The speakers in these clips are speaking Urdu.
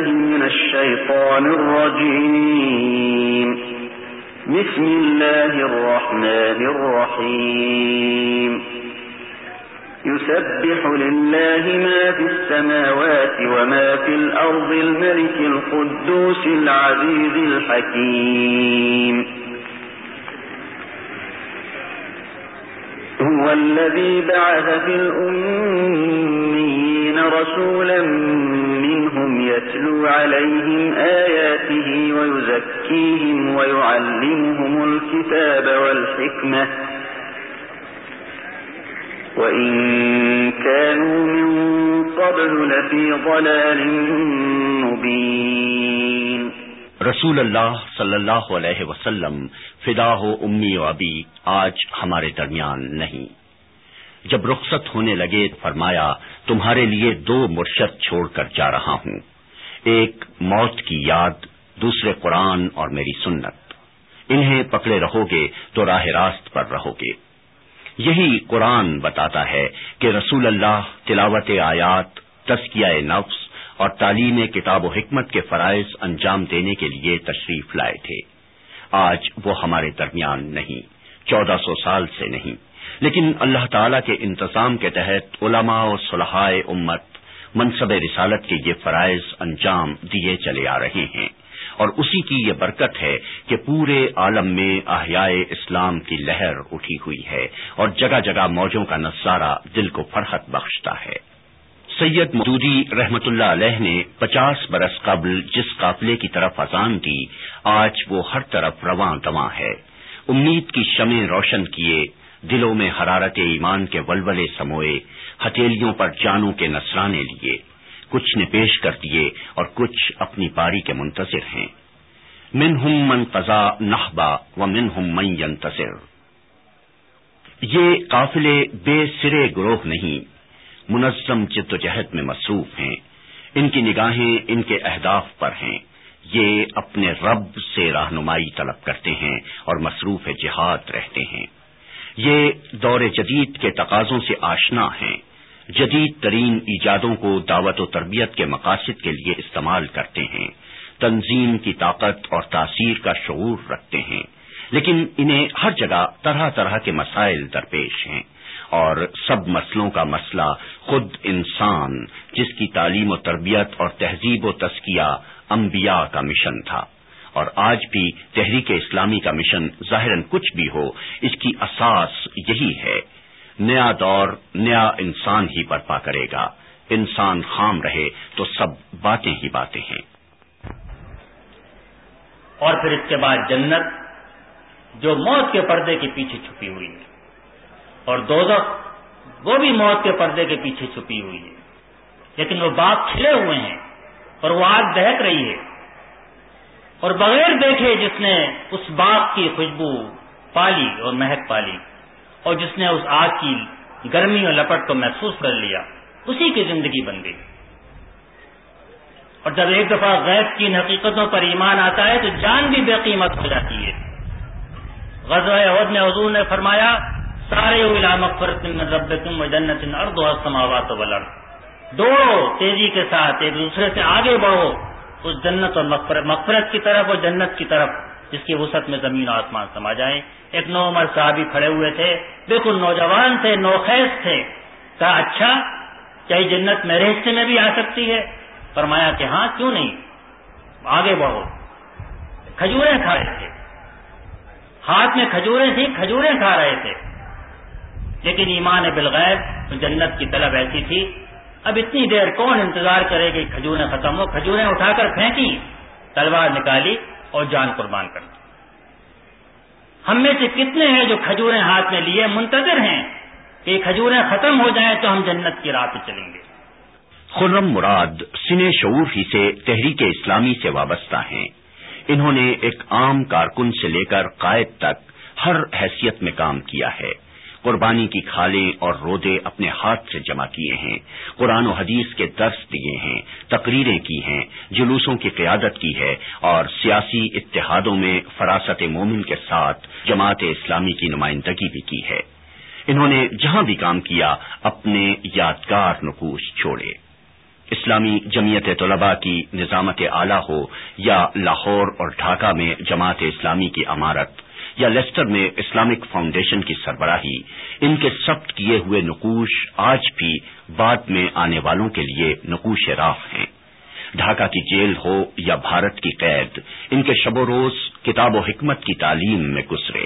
بالله من الشيطان الرجيم. بسم الله الرحمن الرحيم. يسبح لله ما في السماوات وما في الأرض الملك القدوس العزيز الحكيم. هو الذي بعث في الأميين رسولا منهم يتلو عليهم آياته ويزكيهم ويعلمهم الكتاب والحكمة وإن كانوا من قبل لفي ضلال مبين. رسول اللہ صلی اللہ علیہ وسلم فدا ہو امی و ابی آج ہمارے درمیان نہیں. جب رخصت ہونے لگے فرمایا تمہارے لیے 2 مرشد چھوڑ کر جا رہا ہوں، ایک موت کی یاد، دوسرے قرآن اور میری سنت. انہیں پکڑے رہو گے تو راہ راست پر رہو گے. یہی قرآن بتاتا ہے کہ رسول اللہ تلاوت آیات، تزکیہ نفس اور تعلیم کتاب و حکمت کے فرائض انجام دینے کے لیے تشریف لائے تھے. آج وہ ہمارے درمیان نہیں، 1400 سال سے نہیں، لیکن اللہ تعالی کے انتظام کے تحت علماء و صلحاء امت منصب رسالت کے یہ فرائض انجام دیے چلے آ رہے ہیں، اور اسی کی یہ برکت ہے کہ پورے عالم میں احیاء اسلام کی لہر اٹھی ہوئی ہے اور جگہ جگہ موجوں کا نظارہ دل کو فرحت بخشتا ہے. سید مودودی رحمت اللہ علیہ نے 50 برس قبل جس قافلے کی طرف اذان دی، آج وہ ہر طرف رواں دواں ہے. امید کی شمع روشن کیے، دلوں میں حرارت ایمان کے ولولے سموئے، ہتھیلیوں پر جانوں کے نذرانے لیے. کچھ نے پیش کر دیے اور کچھ اپنی باری کے منتظر ہیں. منہم من قضا نحبا ومنہم من ینتصر. یہ قافلے بے سرے گروہ نہیں، منظم جد و جہد میں مصروف ہیں. ان کی نگاہیں ان کے اہداف پر ہیں. یہ اپنے رب سے رہنمائی طلب کرتے ہیں اور مصروف جہاد رہتے ہیں. یہ دور جدید کے تقاضوں سے آشنا ہیں، جدید ترین ایجادوں کو دعوت و تربیت کے مقاصد کے لیے استعمال کرتے ہیں، تنظیم کی طاقت اور تاثیر کا شعور رکھتے ہیں، لیکن انہیں ہر جگہ طرح طرح کے مسائل درپیش ہیں، اور سب مسئلوں کا مسئلہ خود انسان، جس کی تعلیم و تربیت اور تہذیب و تزکیہ انبیاء کا مشن تھا. اور آج بھی تحریک اسلامی کا مشن ظاہراً کچھ بھی ہو، اس کی اساس یہی ہے. نیا دور نیا انسان ہی برپا کرے گا. انسان خام رہے تو سب باتیں ہی باتیں ہیں. اور پھر اس کے بعد جنت جو موت کے پردے کے پیچھے چھپی ہوئی ہے، اور دوزخ وہ بھی موت کے پردے کے پیچھے چھپی ہوئی ہے، لیکن وہ باغ کھلے ہوئے ہیں اور وہ آگ دہک رہی ہے. اور بغیر دیکھے جس نے اس باغ کی خوشبو پالی اور مہک پالی، اور جس نے اس آگ کی گرمی اور لپٹ کو محسوس کر لیا، اسی کی زندگی بن گئی. اور جب ایک دفعہ غیب کی حقیقتوں پر ایمان آتا ہے تو جان بھی بے قیمت ہو جاتی ہے. غزوہ احد میں حضور نے فرمایا سارے الی مغفرۃ من ربکم وجنۃ عرضها السماوات والارض. دوڑو تیزی کے ساتھ، ایک دوسرے سے آگے بڑھو اس جنت اور مغفرت کی طرف اور جنت کی طرف جس کی وسعت میں زمین و آسمان سما جائیں. ایک نوعمر صحابی کھڑے ہوئے تھے، بالکل نوجوان تھے، نوخیز تھے. کہا اچھا کیا یہ جنت میرے حصے میں بھی آ سکتی ہے؟ فرمایا کہ ہاں کیوں نہیں، آگے بڑھو. کھجوریں کھا رہے تھے، ہاتھ میں کھجوریں تھیں، کھجوریں کھا رہے تھے، لیکن ایمان بالغیب جنت کی طلب ایسی تھی. اب اتنی دیر کون انتظار کرے گی کھجوریں ختم ہو؟ کھجوریں اٹھا کر پھینکی، تلوار نکالی اور جان قربان کر دی. ہم میں سے کتنے ہیں جو کھجوریں ہاتھ میں لیے منتظر ہیں کہ کھجوریں ختم ہو جائیں تو ہم جنت کی راہ پہ چلیں گے. خرم مراد سنے شعور ہی سے تحریک اسلامی سے وابستہ ہیں. انہوں نے ایک عام کارکن سے لے کر قائد تک ہر حیثیت میں کام کیا ہے. قربانی کی کھالیں اور رودے اپنے ہاتھ سے جمع کیے ہیں، قرآن و حدیث کے درس دیے ہیں، تقریریں کی ہیں، جلوسوں کی قیادت کی ہے، اور سیاسی اتحادوں میں فراست مومن کے ساتھ جماعت اسلامی کی نمائندگی بھی کی ہے. انہوں نے جہاں بھی کام کیا اپنے یادگار نقوش چھوڑے. اسلامی جمعیت طلباء کی نظامت اعلی ہو یا لاہور اور ڈھاکہ میں جماعت اسلامی کی امارت یا لیسٹر میں اسلامک فاؤنڈیشن کی سربراہی، ان کے ثبت کیے ہوئے نقوش آج بھی بعد میں آنے والوں کے لیے نقوش راہ ہیں۔ ڈھاکہ کی جیل ہو یا بھارت کی قید، ان کے شب و روز کتاب و حکمت کی تعلیم میں گزرے۔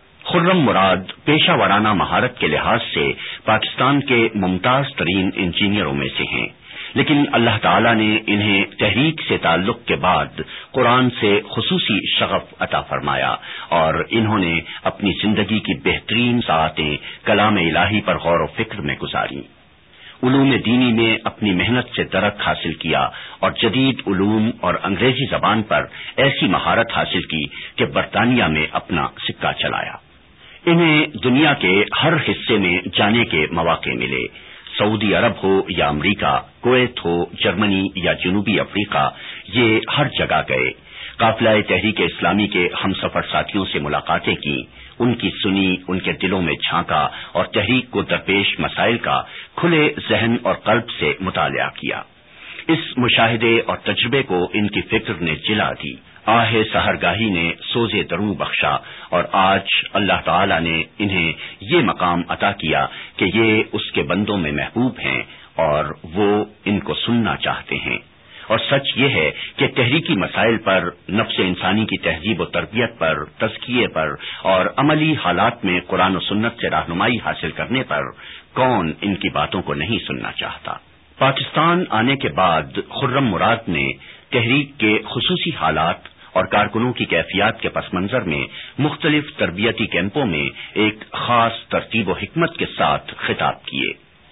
خرم مراد پیشہ ورانہ مہارت کے لحاظ سے پاکستان کے ممتاز ترین انجینئروں میں سے ہیں، لیکن اللہ تعالی نے انہیں تحریک سے تعلق کے بعد قرآن سے خصوصی شغف عطا فرمایا اور انہوں نے اپنی زندگی کی بہترین ساعتیں کلام الہی پر غور و فکر میں گزاری۔ علوم دینی میں اپنی محنت سے درک حاصل کیا اور جدید علوم اور انگریزی زبان پر ایسی مہارت حاصل کی کہ برطانیہ میں اپنا سکہ چلایا۔ انہیں دنیا کے ہر حصے میں جانے کے مواقع ملے، سعودی عرب ہو یا امریکہ، کویت ہو، جرمنی یا جنوبی افریقہ، یہ ہر جگہ گئے، قافلہ تحریک اسلامی کے ہم سفر ساتھیوں سے ملاقاتیں کی، ان کی سنی، ان کے دلوں میں جھانکا اور تحریک کو درپیش مسائل کا کھلے ذہن اور قلب سے مطالعہ کیا۔ اس مشاہدے اور تجربے کو ان کی فکر نے جلا دی، آہ سحرگاہی نے سوز دروں بخشا، اور آج اللہ تعالی نے انہیں یہ مقام عطا کیا کہ یہ اس کے بندوں میں محبوب ہیں اور وہ ان کو سننا چاہتے ہیں۔ اور سچ یہ ہے کہ تحریکی مسائل پر، نفس انسانی کی تہذیب و تربیت پر، تزکیے پر اور عملی حالات میں قرآن و سنت سے رہنمائی حاصل کرنے پر کون ان کی باتوں کو نہیں سننا چاہتا۔ پاکستان آنے کے بعد خرم مراد نے تحریک کے خصوصی حالات اور کارکنوں کی کیفیات کے پس منظر میں مختلف تربیتی کیمپوں میں ایک خاص ترتیب و حکمت کے ساتھ خطاب کیے۔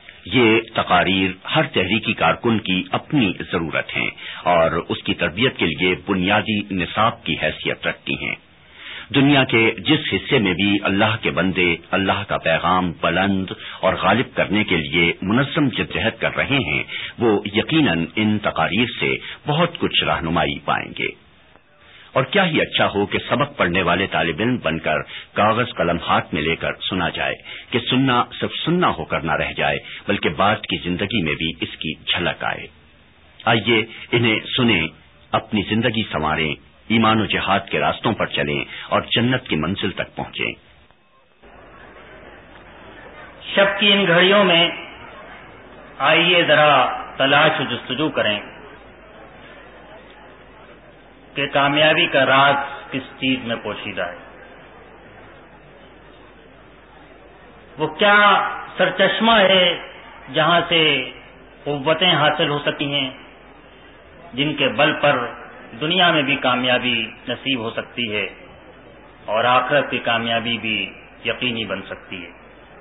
یہ تقاریر ہر تحریکی کارکن کی اپنی ضرورت ہیں اور اس کی تربیت کے لیے بنیادی نصاب کی حیثیت رکھتی ہیں۔ دنیا کے جس حصے میں بھی اللہ کے بندے اللہ کا پیغام بلند اور غالب کرنے کے لیے منظم جدوجہد کر رہے ہیں، وہ یقیناً ان تقاریر سے بہت کچھ رہنمائی پائیں گے۔ اور کیا ہی اچھا ہو کہ سبق پڑھنے والے طالب علم بن کر کاغذ قلم ہاتھ میں لے کر سنا جائے، کہ سننا صرف سننا ہو کر نہ رہ جائے بلکہ بعد کی زندگی میں بھی اس کی جھلک آئے۔ آئیے انہیں سنیں، اپنی زندگی سنواریں، ایمان و جہاد کے راستوں پر چلیں اور جنت کی منزل تک پہنچیں۔ شب کی ان گھڑیوں میں آئیے ذرا تلاش و جستجو کریں کہ کامیابی کا راز کس چیز میں پوشیدہ ہے، وہ کیا سرچشمہ ہے جہاں سے قوتیں حاصل ہو سکتی ہیں، جن کے بل پر دنیا میں بھی کامیابی نصیب ہو سکتی ہے اور آخرت کی کامیابی بھی یقینی بن سکتی ہے۔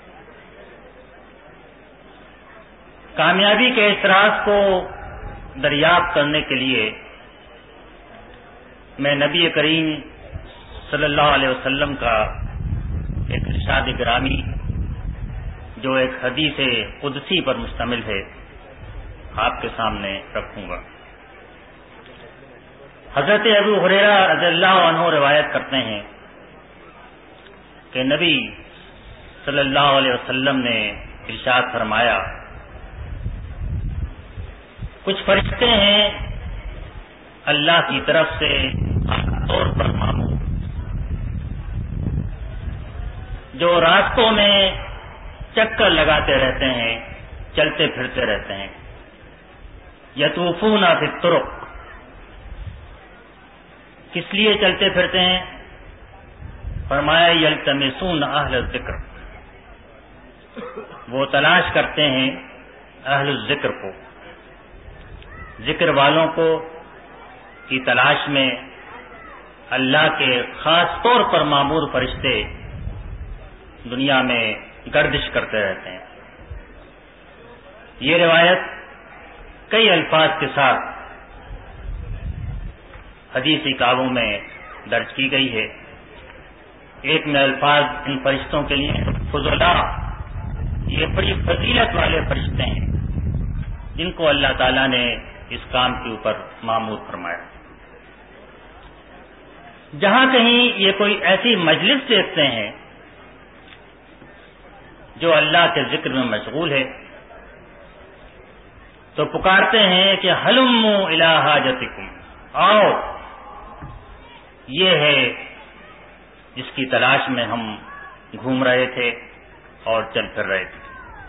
کامیابی کے اس راز کو دریافت کرنے کے لیے میں نبی کریم صلی اللہ علیہ وسلم کا ایک ارشاد گرامی، جو ایک حدیث قدسی پر مشتمل ہے، آپ کے سامنے رکھوں گا۔ حضرت ابو ہریرہ رضی اللہ عنہ روایت کرتے ہیں کہ نبی صلی اللہ علیہ وسلم نے ارشاد فرمایا، کچھ فرشتے ہیں اللہ کی طرف سے خاص طور پر مامور، جو راستوں میں چکر لگاتے رہتے ہیں، چلتے پھرتے رہتے ہیں، یطوفون فی الطرق۔ کس لیے چلتے پھرتے ہیں؟ فرمایا یلتمسون اہل الذکر، وہ تلاش کرتے ہیں اہل الذکر کو، ذکر والوں کو کی تلاش میں اللہ کے خاص طور پر مامور فرشتے دنیا میں گردش کرتے رہتے ہیں۔ یہ روایت کئی الفاظ کے ساتھ حدیثی کتابوں میں درج کی گئی ہے۔ ایک میں الفاظ ان فرشتوں کے لیے فضلاء، یہ بڑی فضیلت والے فرشتے ہیں جن کو اللہ تعالیٰ نے اس کام کے اوپر مامور فرمایا۔ جہاں کہیں یہ کوئی ایسی مجلس دیکھتے ہیں جو اللہ کے ذکر میں مشغول ہے، تو پکارتے ہیں کہ ہلموا الی حاجتکم، آؤ، یہ ہے جس کی تلاش میں ہم گھوم رہے تھے اور چل پھر رہے تھے۔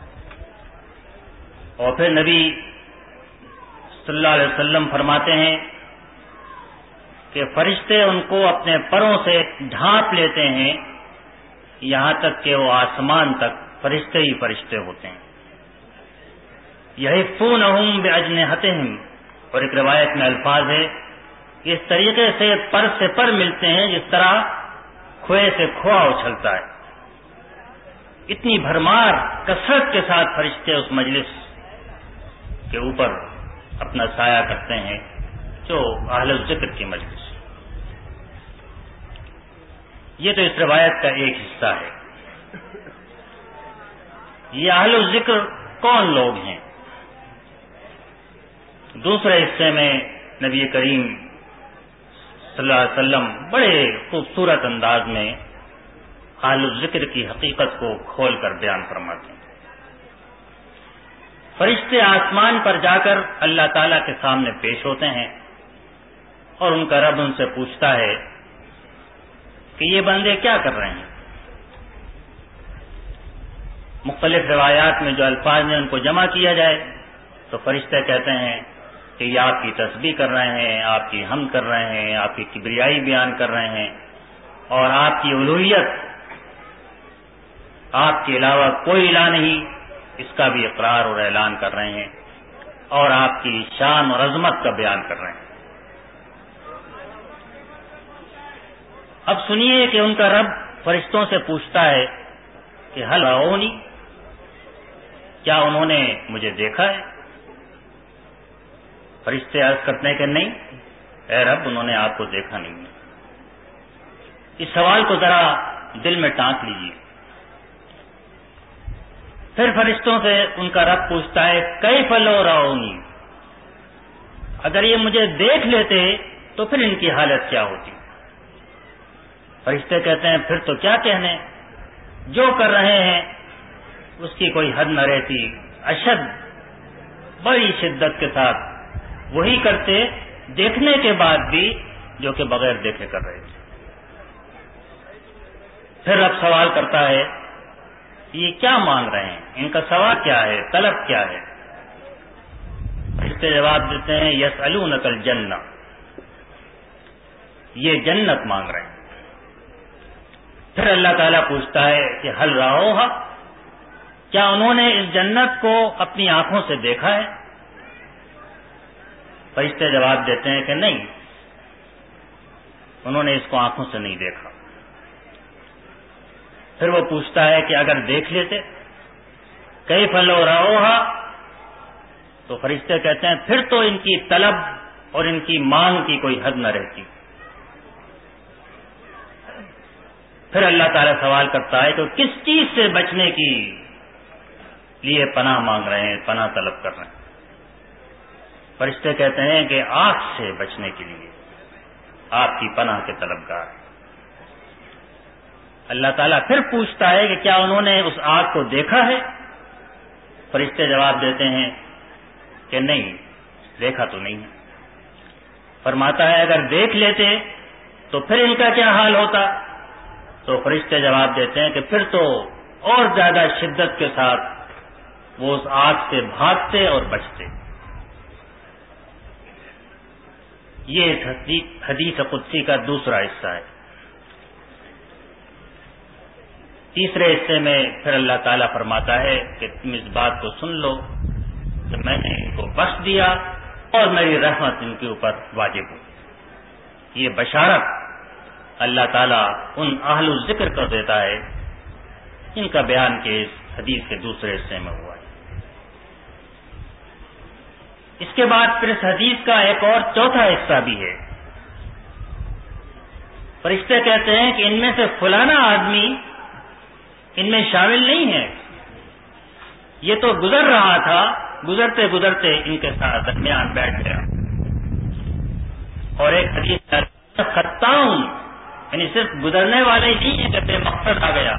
اور پھر نبی صلی اللہ علیہ وسلم فرماتے ہیں کہ فرشتے ان کو اپنے پروں سے ڈھانپ لیتے ہیں، یہاں تک کہ وہ آسمان تک فرشتے ہی فرشتے ہوتے ہیں۔ یحفونہم باجنحتہم، اور ایک روایت میں الفاظ ہے اس طریقے سے پر سے پر ملتے ہیں جس طرح کھوئے سے کھوआ اچھلتا ہے۔ اتنی بھرمار کثرت کے ساتھ فرشتے اس مجلس کے اوپر اپنا سایہ کرتے ہیں جو اہل الذکر کی مجلس۔ یہ تو اس روایت کا ایک حصہ ہے۔ یہ اہل الذکر کون لوگ ہیں؟ دوسرے حصے میں نبی کریم صلی اللہ علیہ وسلم بڑے خوبصورت انداز میں اہل الذکر کی حقیقت کو کھول کر بیان فرماتے ہیں۔ فرشتے آسمان پر جا کر اللہ تعالیٰ کے سامنے پیش ہوتے ہیں اور ان کا رب ان سے پوچھتا ہے کہ یہ بندے کیا کر رہے ہیں۔ مختلف روایات میں جو الفاظ ہیں ان کو جمع کیا جائے تو فرشتے کہتے ہیں کہ یہ آپ کی تسبیح کر رہے ہیں، آپ کی حمد کر رہے ہیں، آپ کی کبریائی بیان کر رہے ہیں اور آپ کی الوہیت، آپ کے علاوہ کوئی الہ نہیں، اس کا بھی اقرار اور اعلان کر رہے ہیں اور آپ کی شان اور عظمت کا بیان کر رہے ہیں۔ اب سنیے کہ ان کا رب فرشتوں سے پوچھتا ہے کہ ہل رأونی، کیا انہوں نے مجھے دیکھا ہے؟ فرشتے عرض کرتے ہیں کہ نہیں اے رب، انہوں نے آپ کو دیکھا نہیں ہے۔ اس سوال کو ذرا دل میں ٹانک لیجیے۔ پھر فرشتوں سے ان کا رب پوچھتا ہے کیف لو رأونی، اگر یہ مجھے دیکھ لیتے تو پھر ان کی حالت کیا ہوتی؟ فرشتے کہتے ہیں پھر تو کیا کہنے، جو کر رہے ہیں اس کی کوئی حد نہ رہتی، اشد، بڑی شدت کے ساتھ وہی کرتے دیکھنے کے بعد بھی جو کہ بغیر دیکھے کر رہے تھے۔ پھر رب سوال کرتا ہے یہ کیا مانگ رہے ہیں، ان کا سوال کیا ہے، طلب کیا ہے؟ فرشتے جواب دیتے ہیں یسألونک الجنہ، یہ جنت مانگ رہے ہیں۔ پھر اللہ تعالیٰ پوچھتا ہے کہ ہل رأوہا، کیا انہوں نے اس جنت کو اپنی آنکھوں سے دیکھا ہے؟ فرشتے جواب دیتے ہیں کہ نہیں، انہوں نے اس کو آنکھوں سے نہیں دیکھا۔ پھر وہ پوچھتا ہے کہ اگر دیکھ لیتے کیف لو رأوہا، تو فرشتے کہتے ہیں پھر تو ان کی طلب اور ان کی مانگ کی کوئی حد نہ رہتی۔ پھر اللہ تعالیٰ سوال کرتا ہے کہ کس چیز سے بچنے کی لیے پناہ مانگ رہے ہیں، پناہ طلب کر رہے ہیں؟ فرشتے کہتے ہیں کہ آگ سے بچنے کے لیے آپ کی پناہ کے طلبگار۔ اللہ تعالیٰ پھر پوچھتا ہے کہ کیا انہوں نے اس آگ کو دیکھا ہے؟ فرشتے جواب دیتے ہیں کہ نہیں، دیکھا تو نہیں ہے۔ فرماتا ہے اگر دیکھ لیتے تو پھر ان کا کیا حال ہوتا؟ تو فرشتے جواب دیتے ہیں کہ پھر تو اور زیادہ شدت کے ساتھ وہ اس آگ سے بھاگتے اور بچتے۔ یہ اس حدیث قدسی کا دوسرا حصہ ہے۔ تیسرے حصے میں پھر اللہ تعالیٰ فرماتا ہے کہ تم اس بات کو سن لو کہ میں نے ان کو بخش دیا اور میری رحمت ان کے اوپر واجب ہوئی۔ یہ بشارت اللہ تعالیٰ ان اہل الذکر کو دیتا ہے ان کا بیان کے اس حدیث کے دوسرے حصے میں ہوا ہے۔ اس کے بعد پھر اس حدیث کا ایک اور چوتھا حصہ بھی ہے۔ فرشتے کہتے ہیں کہ ان میں سے فلانا آدمی ان میں شامل نہیں ہے، یہ تو گزر رہا تھا، گزرتے گزرتے ان کے ساتھ درمیان بیٹھ گیا۔ اور ایک حدیث خطاؤں، یعنی صرف گزرنے والے ہی نہیں ہے کہ بے مقصد آ گیا،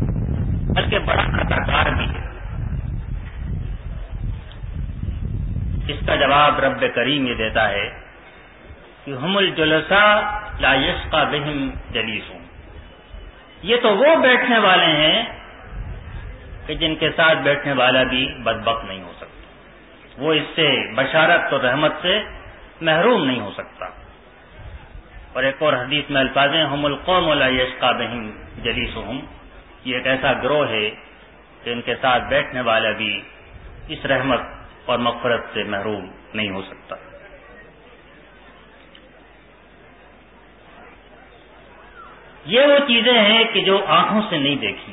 بلکہ بڑا خطا کار بھی ہے۔ اس کا جواب رب کریم یہ دیتا ہے کہ ہم الجلساء لا یشقى بهم جلیسهم، یہ تو وہ بیٹھنے والے ہیں کہ جن کے ساتھ بیٹھنے والا بھی بدبخت نہیں ہو سکتا، وہ اس سے بشارت اور رحمت سے محروم نہیں ہو سکتا۔ اور ایک اور حدیث میں الفاظ ہیں ہم القوم لا یشقى بهم جلیسهم، یہ ایک ایسا گروہ ہے کہ ان کے ساتھ بیٹھنے والا بھی اس رحمت اور مغفرت سے محروم نہیں ہو سکتا۔ یہ وہ چیزیں ہیں کہ جو آنکھوں سے نہیں دیکھی،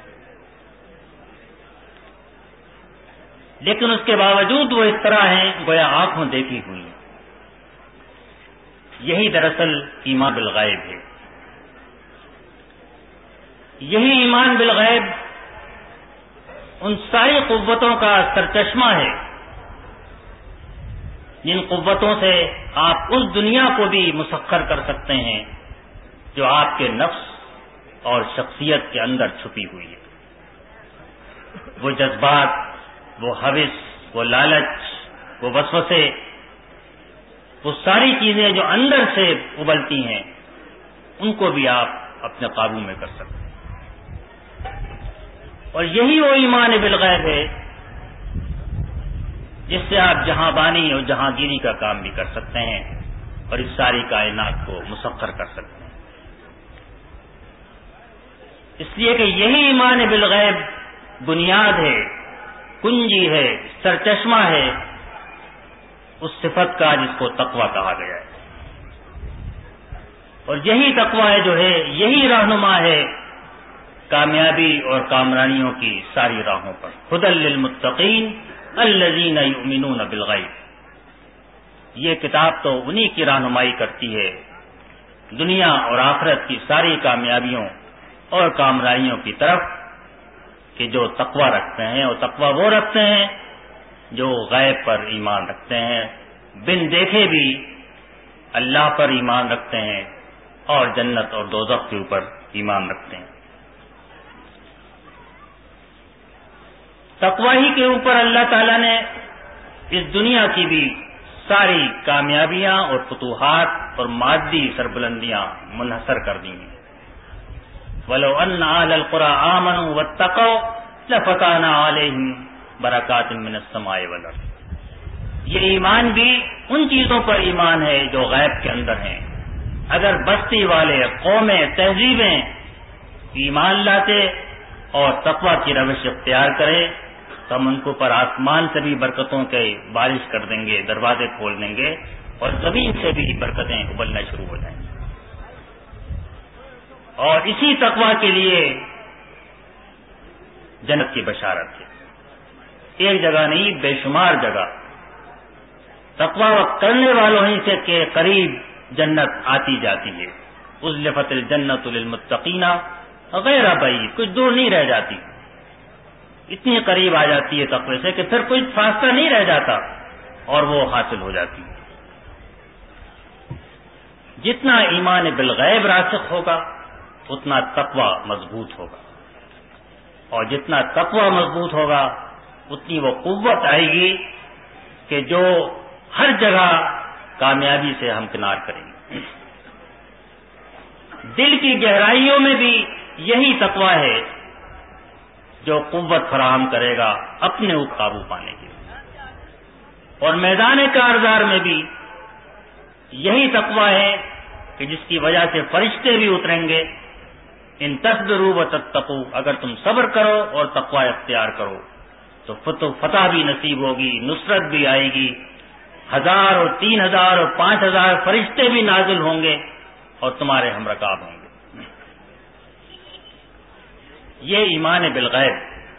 لیکن اس کے باوجود وہ اس طرح ہیں گویا آنکھوں دیکھی ہوئی ہیں۔ یہی دراصل ایمان بالغیب ہے۔ یہی ایمان بالغیب ان ساری قوتوں کا سرچشمہ ہے جن قوتوں سے آپ اس دنیا کو بھی مسخر کر سکتے ہیں جو آپ کے نفس اور شخصیت کے اندر چھپی ہوئی ہے۔ وہ جذبات، وہ ہوس، وہ لالچ، وہ وسوسے، وہ ساری چیزیں جو اندر سے ابلتی ہیں ان کو بھی آپ اپنے قابو میں کر سکتے ہیں۔ اور یہی وہ ایمان بالغیب ہے جس سے آپ جہاں بانی اور جہاں گیری کا کام بھی کر سکتے ہیں اور اس ساری کائنات کو مسخر کر سکتے ہیں۔ اس لیے کہ یہی ایمان بالغیب بنیاد ہے، کنجی ہے، سرچشمہ ہے اس صفت کا جس کو تقویٰ کہا گیا ہے۔ اور یہی تقویٰ ہے جو ہے یہی رہنما ہے کامیابی اور کامرانیوں کی ساری راہوں پر۔ ھدی للمتقین الذین یؤمنون بالغیب، یہ کتاب تو انہی کی رہنمائی کرتی ہے دنیا اور آخرت کی ساری کامیابیوں اور کامرانیوں کی طرف کہ جو تقویٰ رکھتے ہیں، اور تقویٰ وہ رکھتے ہیں جو غیب پر ایمان رکھتے ہیں، بن دیکھے بھی اللہ پر ایمان رکھتے ہیں اور جنت اور دوزخ کے اوپر ایمان رکھتے ہیں۔ تقویٰ ہی کے اوپر اللہ تعالیٰ نے اس دنیا کی بھی ساری کامیابیاں اور فتوحات اور مادی سربلندیاں منحصر کر دی ہیں۔ وَلَوْ أَنَّ أَهْلَ الْقُرَىٰ آمَنُوا وَاتَّقَوْا لَفَتَحْنَا عَلَيْهِمْ بَرَكَاتٍ مِّنَ السَّمَاءِ وَالْأَرْضِ، یہ ایمان بھی ان چیزوں پر ایمان ہے جو غیب کے اندر ہیں۔ اگر بستی والے، قومیں، تہذیبیں ایمان لاتے اور تقویٰ کی روش اختیار کرے تو ہم ان کو پر آسمان سے بھی برکتوں کے بارش کر دیں گے، دروازے کھول دیں گے اور زمین سے بھی برکتیں ابلنا شروع ہو جائیں گی۔ اور اسی تقویٰ کے لیے جنت کی بشارت ہے، ایک جگہ نہیں بے شمار جگہ تقویٰ کرنے والوں ہی سے کے قریب جنت آتی جاتی ہے۔ ازلفت الجنت للمتقین غیر بعید، کچھ دور نہیں رہ جاتی، اتنی قریب آ جاتی ہے تقوی سے کہ پھر کوئی فاصلہ نہیں رہ جاتا اور وہ حاصل ہو جاتی ہے۔ جتنا ایمان بالغیب راسخ ہوگا اتنا تقوی مضبوط ہوگا، اور جتنا تقوی مضبوط ہوگا اتنی وہ قوت آئے گی کہ جو ہر جگہ کامیابی سے ہمکنار کریں گے۔ دل کی گہرائیوں میں بھی یہی تقوی ہے جو قوت فراہم کرے گا اپنے اوپر قابو پانے کے لیے، اور میدان کارزار میں بھی یہی تقوی ہے کہ جس کی وجہ سے فرشتے بھی اتریں گے۔ ان تصبروا وتتقوا، اگر تم صبر کرو اور تقوی اختیار کرو تو فتح بھی نصیب ہوگی، نصرت بھی آئے گی، 1000 اور 3000 اور 5000 فرشتے بھی نازل ہوں گے اور تمہارے ہم رکاب ہوں گے۔ یہ ایمان بالغیب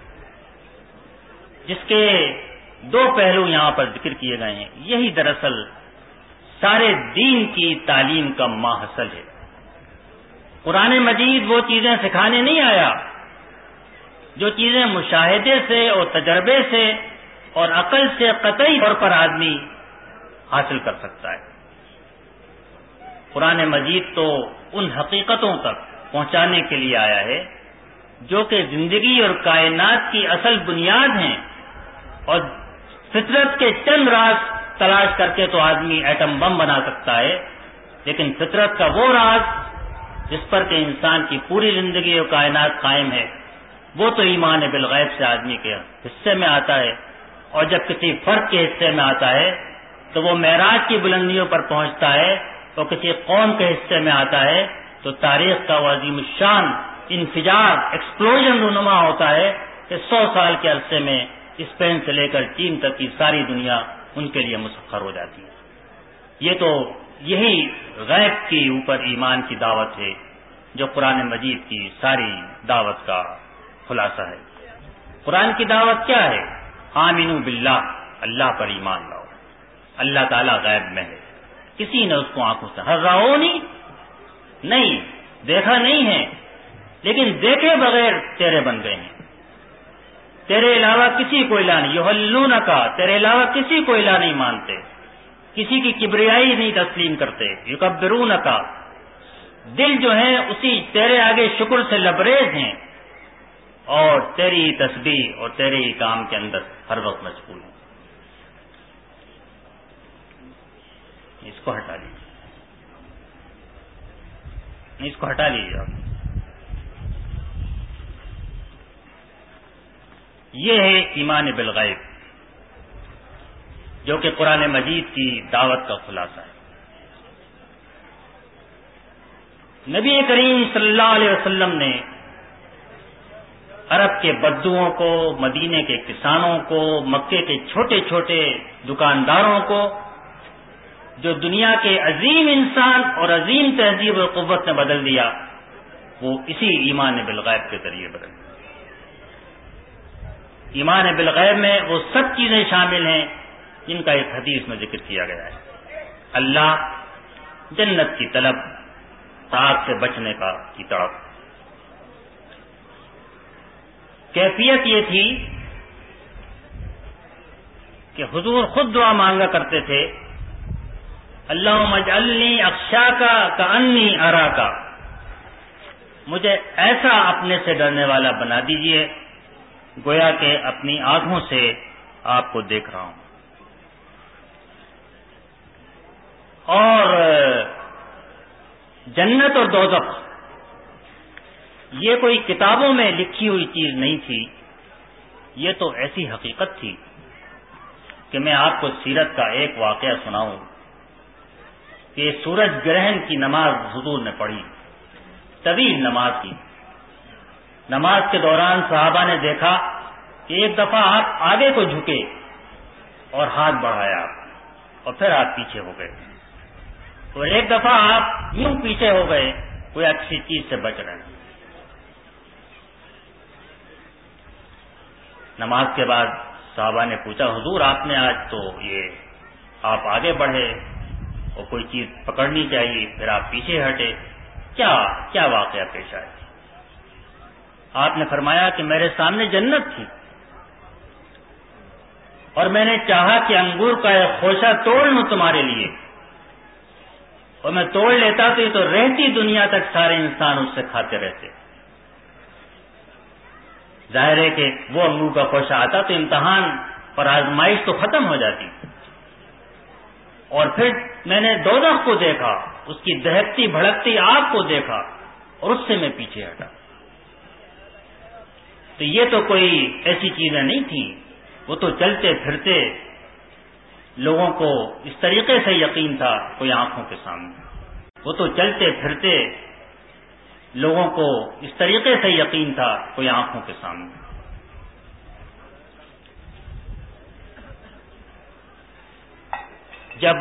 جس کے 2 پہلو یہاں پر ذکر کیے گئے ہیں، یہی دراصل سارے دین کی تعلیم کا ماحصل ہے۔ قرآن مجید وہ چیزیں سکھانے نہیں آیا جو چیزیں مشاہدے سے اور تجربے سے اور عقل سے قطعی طور پر آدمی حاصل کر سکتا ہے۔ قرآن مجید تو ان حقیقتوں تک پہنچانے کے لیے آیا ہے جو کہ زندگی اور کائنات کی اصل بنیاد ہیں، اور فطرت کے چند راز تلاش کر کے تو آدمی ایٹم بم بنا سکتا ہے، لیکن فطرت کا وہ راز جس پر کہ انسان کی پوری زندگی اور کائنات قائم ہے، وہ تو ایمان بالغیب سے آدمی کے حصے میں آتا ہے، اور جب کسی فرد کے حصے میں آتا ہے تو وہ معراج کی بلندیوں پر پہنچتا ہے، اور کسی قوم کے حصے میں آتا ہے تو تاریخ کا وہ عظیم الشان انفجار ایکسپلوژن رونما ہوتا ہے کہ 100 سال کے عرصے میں اسپین سے لے کر چین تک کی ساری دنیا ان کے لیے مسخر ہو جاتی ہے۔ یہ تو یہی غیب کے اوپر ایمان کی دعوت ہے جو قرآن مجید کی ساری دعوت کا خلاصہ ہے۔ قرآن کی دعوت کیا ہے؟ آمنو باللہ، اللہ پر ایمان لاؤ۔ اللہ تعالیٰ غیب میں ہے، کسی نے اس کو آنکھوں سے ہرراؤنی نہیں دیکھا نہیں ہے، لیکن دیکھے بغیر تیرے بن گئے ہیں، تیرے علاوہ کسی کو الہ نہیں، یحلونکا، تیرے علاوہ کسی کو الہ نہیں مانتے، کسی کی کبریائی نہیں تسلیم کرتے، یکبرونکا، دل جو ہیں اسی تیرے آگے شکر سے لبریز ہیں، اور تیری تسبیح اور تیرے ہی کام کے اندر ہر وقت مشغول ہیں۔ اس کو ہٹا لیجیے، اس کو ہٹا لیجیے آپ۔ یہ ہے ایمان بالغیب جو کہ قرآن مجید کی دعوت کا خلاصہ ہے۔ نبی کریم صلی اللہ علیہ وسلم نے عرب کے بدوؤں کو، مدینے کے کسانوں کو، مکے کے چھوٹے چھوٹے دکانداروں کو، جو دنیا کے عظیم انسان اور عظیم تہذیب و قوت نے بدل دیا، وہ اسی ایمان بالغیب کے ذریعے بدل دیا۔ ایمان بالغیب میں وہ سب چیزیں شامل ہیں جن کا ایک حدیث میں ذکر کیا گیا ہے۔ اللہ، جنت کی طلب، آگ سے بچنے کی تڑپ۔ کیفیت یہ تھی کہ حضور خود دعا مانگا کرتے تھے، اللہم اجعلنی اخشاکا کانی اراکا، مجھے ایسا اپنے سے ڈرنے والا بنا دیجئے گویا کہ اپنی آنکھوں سے آپ کو دیکھ رہا ہوں۔ اور جنت اور دوزخ یہ کوئی کتابوں میں لکھی ہوئی چیز نہیں تھی، یہ تو ایسی حقیقت تھی کہ میں آپ کو سیرت کا ایک واقعہ سناؤں کہ سورج گرہن کی نماز حضور نے پڑھی، طویل نماز کی۔ نماز کے دوران صحابہ نے دیکھا کہ ایک دفعہ آپ آگے کو جھکے اور ہاتھ بڑھایا اور پھر آپ پیچھے ہو گئے، اور ایک دفعہ آپ یوں پیچھے ہو گئے کوئی اچھی چیز سے بچ رہے ہیں۔ نماز کے بعد صحابہ نے پوچھا، حضور آپ نے آج تو یہ آپ آگے بڑھے اور کوئی چیز پکڑنی چاہیے، پھر آپ پیچھے ہٹے، کیا واقعہ پیش آیا؟ آپ نے فرمایا کہ میرے سامنے جنت تھی اور میں نے چاہا کہ انگور کا ایک خوشہ توڑ لوں تمہارے لیے، اور میں توڑ لیتا تو یہ تو رہتی دنیا تک سارے انسان اس سے کھاتے رہتے۔ ظاہر ہے کہ وہ انگور کا خوشہ آتا تو امتحان اور آزمائش تو ختم ہو جاتی۔ اور پھر میں نے دوزخ کو دیکھا، اس کی دہکتی بھڑکتی آگ کو دیکھا، اور اس سے میں پیچھے ہٹا۔ تو یہ تو کوئی ایسی چیزیں نہیں تھیں، وہ تو چلتے پھرتے لوگوں کو اس طریقے سے یقین تھا، کوئی آنکھوں کے سامنے، وہ تو چلتے پھرتے لوگوں کو اس طریقے سے یقین تھا، کوئی آنکھوں کے سامنے۔ جب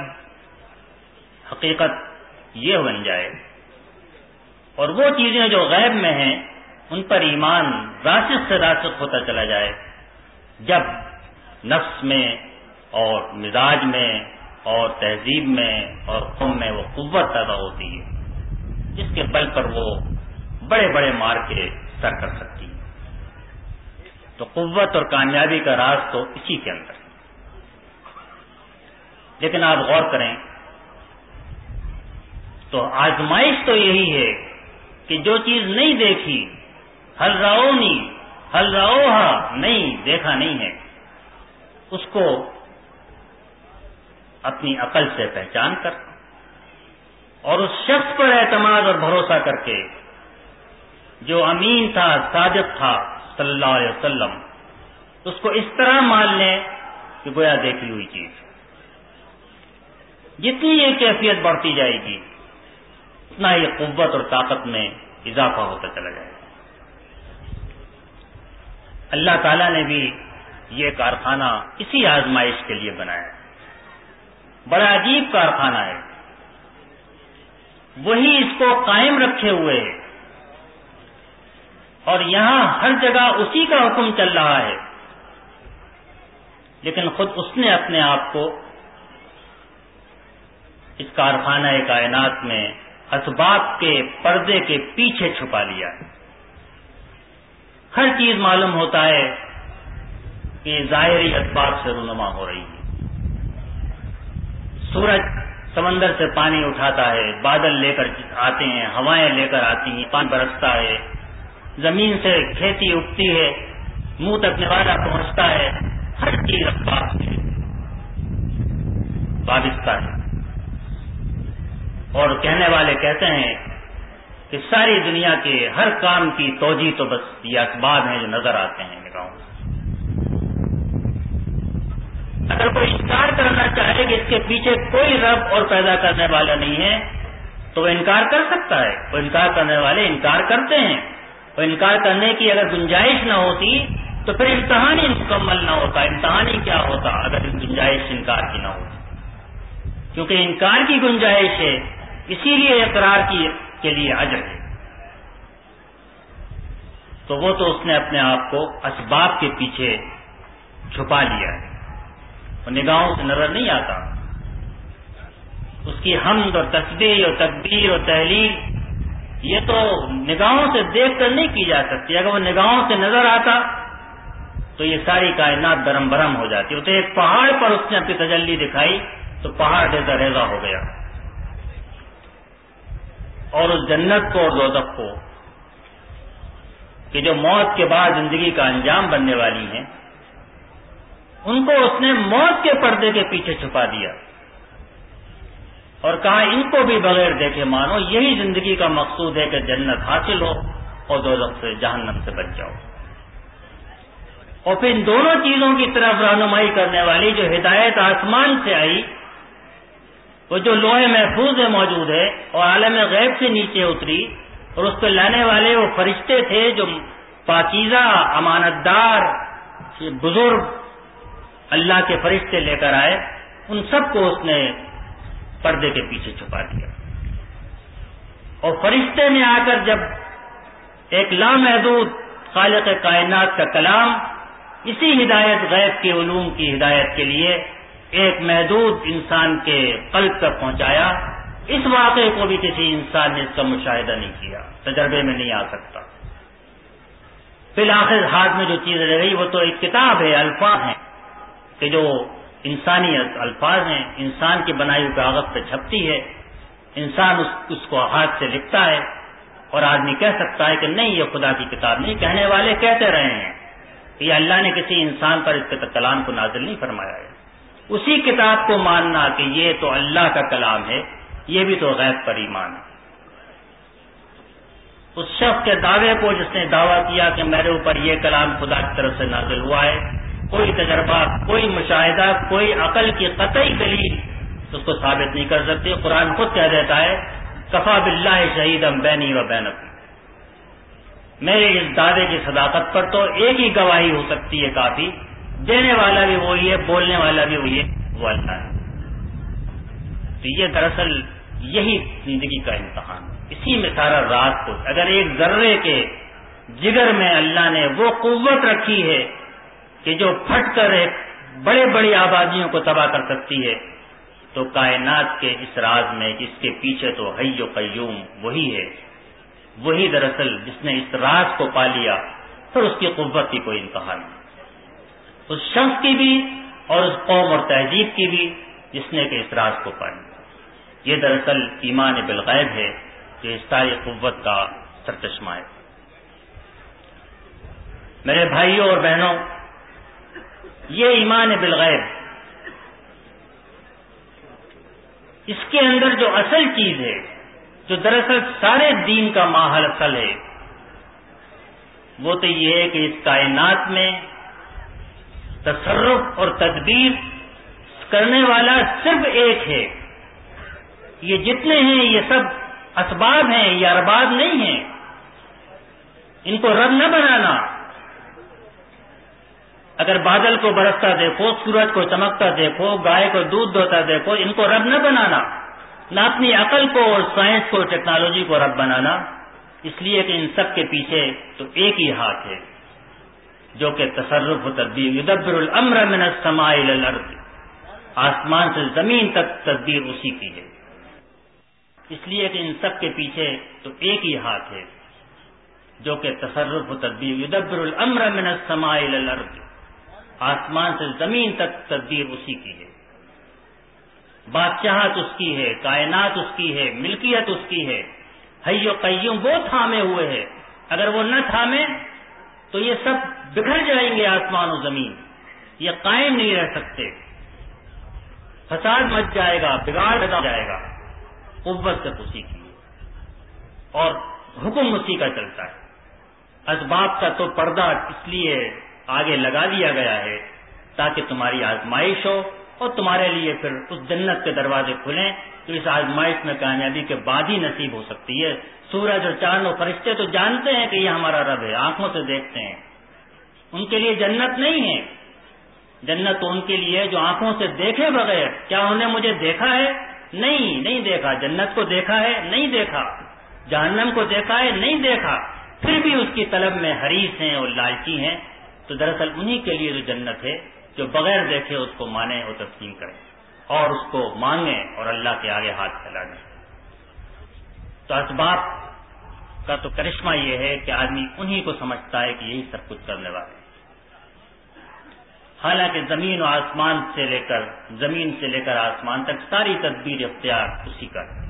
حقیقت یہ بن جائے اور وہ چیزیں جو غیب میں ہیں ان پر ایمان راسخ سے راسخ ہوتا چلا جائے، جب نفس میں اور مزاج میں اور تہذیب میں اور قوم میں وہ قوت پیدا ہوتی ہے جس کے بل پر وہ بڑے بڑے مارکے سر کر سکتی ہے، تو قوت اور کامیابی کا راز تو اسی کے اندر ہے۔ لیکن آپ غور کریں تو آزمائش تو یہی ہے کہ جو چیز نہیں دیکھی، حل راؤنی حل راؤہا، نہیں دیکھا نہیں ہے، اس کو اپنی عقل سے پہچان کر اور اس شخص پر اعتماد اور بھروسہ کر کے جو امین تھا، صادق تھا صلی اللہ علیہ وسلم، اس کو اس طرح مان لیں کہ گویا دیکھی ہوئی چیز۔ جتنی یہ کیفیت بڑھتی جائے گی اتنا ہی قوت اور طاقت میں اضافہ ہوتا چلا جائے گا۔ اللہ تعالیٰ نے بھی یہ کارخانہ اسی آزمائش کے لیے بنایا ہے۔ بڑا عجیب کارخانہ ہے، وہی اس کو قائم رکھے ہوئے ہے اور یہاں ہر جگہ اسی کا حکم چل رہا ہے، لیکن خود اس نے اپنے آپ کو اس کارخانہ کائنات میں اسباب کے پردے کے پیچھے چھپا لیا ہے۔ ہر چیز معلوم ہوتا ہے کہ ظاہری اسباب سے رونما ہو رہی ہے۔ سورج سمندر سے پانی اٹھاتا ہے، بادل لے کر آتے ہیں، ہوائیں لے کر آتی ہیں، پانی برستا ہے، زمین سے کھیتی اگتی ہے، منہ تک نوالا پہنچتا ہے، ہر چیز اسباب سے وابستہ ہے۔ اور کہنے والے کہتے ہیں کہ ساری دنیا کے ہر کام کی توجیہ تو بس یہ اسباب ہیں جو نظر آتے ہیں نگاہوں سے۔ اگر کوئی انکار کرنا چاہے کہ اس کے پیچھے کوئی رب اور پیدا کرنے والا نہیں ہے تو وہ انکار کر سکتا ہے۔ وہ انکار کرنے والے انکار کرتے ہیں، وہ انکار کرنے کی اگر گنجائش نہ ہوتی تو پھر امتحان ہی مکمل نہ ہوتا۔ امتحان ہی کیا ہوتا اگر گنجائش انکار کی نہ ہوتی، کیونکہ انکار کی گنجائش ہے، اسی لیے اقرار کے لیے اجر ہے۔ تو وہ تو اس نے اپنے آپ کو اسباب کے پیچھے چھپا لیا ہے، وہ نگاہوں سے نظر نہیں آتا۔ اس کی حمد اور تسبیح اور تکبیر اور تحلیل یہ تو نگاہوں سے دیکھ کر نہیں کی جا سکتی۔ اگر وہ نگاہوں سے نظر آتا تو یہ ساری کائنات درم برہم ہو جاتی۔ وہ تو ایک پہاڑ پر اس نے اپنی تجلی دکھائی تو پہاڑ ریزہ ریزہ ہو گیا، اور اس جنت کو اور دوزخ کو کہ جو موت کے بعد زندگی کا انجام بننے والی ہیں، ان کو اس نے موت کے پردے کے پیچھے چھپا دیا اور کہا ان کو بھی بغیر دیکھے مانو، یہی زندگی کا مقصود ہے کہ جنت حاصل ہو اور دوزخ سے، جہنم سے بچ جاؤ۔ اور پھر ان دونوں چیزوں کی طرف رہنمائی کرنے والی جو ہدایت آسمان سے آئی، وہ جو لوح محفوظ میں موجود ہے اور عالم غیب سے نیچے اتری، اور اس کو لانے والے وہ فرشتے تھے جو پاکیزہ امانت دار بزرگ اللہ کے فرشتے لے کر آئے، ان سب کو اس نے پردے کے پیچھے چھپا دیا۔ اور فرشتے نے آ کر جب ایک لامحدود خالق کائنات کا کلام اسی ہدایت غیب کے علوم کی ہدایت کے لیے ایک محدود انسان کے قلب تک پہنچایا، اس واقعے کو بھی کسی انسان نے اس کا مشاہدہ نہیں کیا، تجربے میں نہیں آ سکتا۔ فی الآخر ہاتھ میں جو چیز رہ گئی وہ تو ایک کتاب ہے، الفاظ ہیں کہ جو انسانی الفاظ ہیں، انسان کی بنائی ہوئی کاغذ پہ چھپتی ہے، انسان اس کو ہاتھ سے لکھتا ہے، اور آدمی کہہ سکتا ہے کہ نہیں یہ خدا کی کتاب نہیں۔ کہنے والے کہتے رہے ہیں کہ یہ اللہ نے کسی انسان پر اس کے کلام کو نازل نہیں فرمایا ہے۔ اسی کتاب کو ماننا کہ یہ تو اللہ کا کلام ہے، یہ بھی تو غیب پر ایمان ہے۔ اس شخص کے دعوے کو جس نے دعویٰ کیا کہ میرے اوپر یہ کلام خدا کی طرف سے نازل ہوا ہے، کوئی تجربہ، کوئی مشاہدہ، کوئی عقل کی قطعی دلیل اس کو ثابت نہیں کر سکتی۔ قرآن خود کہہ دیتا ہے کفا باللہ شہیدا بینی و بینکم، میرے اس دعوے کی صداقت پر تو ایک ہی گواہی ہو سکتی ہے کافی، دینے والا بھی وہی ہے، بولنے والا بھی وہی ہے، وہ اللہ ہے۔ تو یہ دراصل یہی زندگی کا امتحان، اسی میں سارا راز کو، اگر ایک ذرے کے جگر میں اللہ نے وہ قوت رکھی ہے کہ جو پھٹ کر ایک بڑے بڑی آبادیوں کو تباہ کر سکتی ہے، تو کائنات کے اس راز میں اس کے پیچھے تو حی و قیوم وہی ہے، وہی دراصل جس نے اس راز کو پا لیا، پھر اس کی قوت کی کوئی انتہا نہیں، اس شخص کی بھی اور اس قوم اور تہذیب کی بھی جس نے کہ اس راز کو پا لیا۔ یہ دراصل ایمان بالغیب ہے جو اس ساری قوت کا سرچشمہ ہے۔ میرے بھائیوں اور بہنوں، یہ ایمان بالغیب اس کے اندر جو اصل چیز ہے، جو دراصل سارے دین کا ماحول اصل ہے، وہ تو یہ ہے کہ اس کائنات میں تصرف اور تدبیر کرنے والا صرف ایک ہے. یہ جتنے ہیں یہ سب اسباب ہیں، یہ ارباب نہیں ہیں. ان کو رب نہ بنانا. اگر بادل کو برستا دیکھو، سورج کو چمکتا دیکھو، گائے کو دودھ دوتا دیکھو، ان کو رب نہ بنانا، نہ اپنی عقل کو اور سائنس کو، ٹیکنالوجی کو رب بنانا. اس لیے کہ ان سب کے پیچھے تو ایک ہی ہاتھ ہے جو کہ تصرف و تدبیر، یدبر الامر من السماء الى الارض، آسمان سے زمین تک تدبیر اسی کی ہے. اس لیے کہ ان سب کے پیچھے تو ایک ہی ہاتھ ہے جو کہ تصرف و تدبیر، یدبر الامر من السماء الى الارض، آسمان سے زمین تک تدبیر اسی کی ہے. بادشاہت اس کی ہے، کائنات اس کی ہے، ملکیت اس کی ہے. حی و قیوم وہ تھامے ہوئے ہے. اگر وہ نہ تھامے تو یہ سب بکھر جائیں گے، آسمان و زمین یہ قائم نہیں رہ سکتے. فساد مچ جائے گا، بگاڑ پیدا جائے گا. قوت سے اسی کی ہے اور حکم اسی کا چلتا ہے. اسباب کا تو پردہ اس لیے آگے لگا دیا گیا ہے تاکہ تمہاری آزمائش ہو اور تمہارے لیے پھر اس جنت کے دروازے کھلیں تو اس آزمائش میں کامیابی کے بعد ہی نصیب ہو سکتی ہے. سورج اور چاند اور فرشتے تو جانتے ہیں کہ یہ ہمارا رب ہے، آنکھوں سے دیکھتے ہیں. ان کے لیے جنت نہیں ہے. جنت تو ان کے لیے جو آنکھوں سے دیکھے بغیر. کیا انہوں نے مجھے دیکھا ہے؟ نہیں دیکھا. جنت کو دیکھا ہے؟ نہیں دیکھا. جہنم کو دیکھا ہے؟ نہیں دیکھا. پھر بھی اس کی طلب میں حریص ہیں اور لالچی ہیں. تو دراصل انہی کے لیے جو جنت ہے جو بغیر دیکھے اس کو مانے اور تسلیم کرے اور اس کو مانگے اور اللہ کے آگے ہاتھ پھیلا دیں. تو اسباب کا تو کرشمہ یہ ہے کہ آدمی انہی کو سمجھتا ہے کہ یہی سب کچھ کرنے والے. حالانکہ زمین و آسمان سے لے کر آسمان تک ساری تدبیر اختیار اسی کا ہے.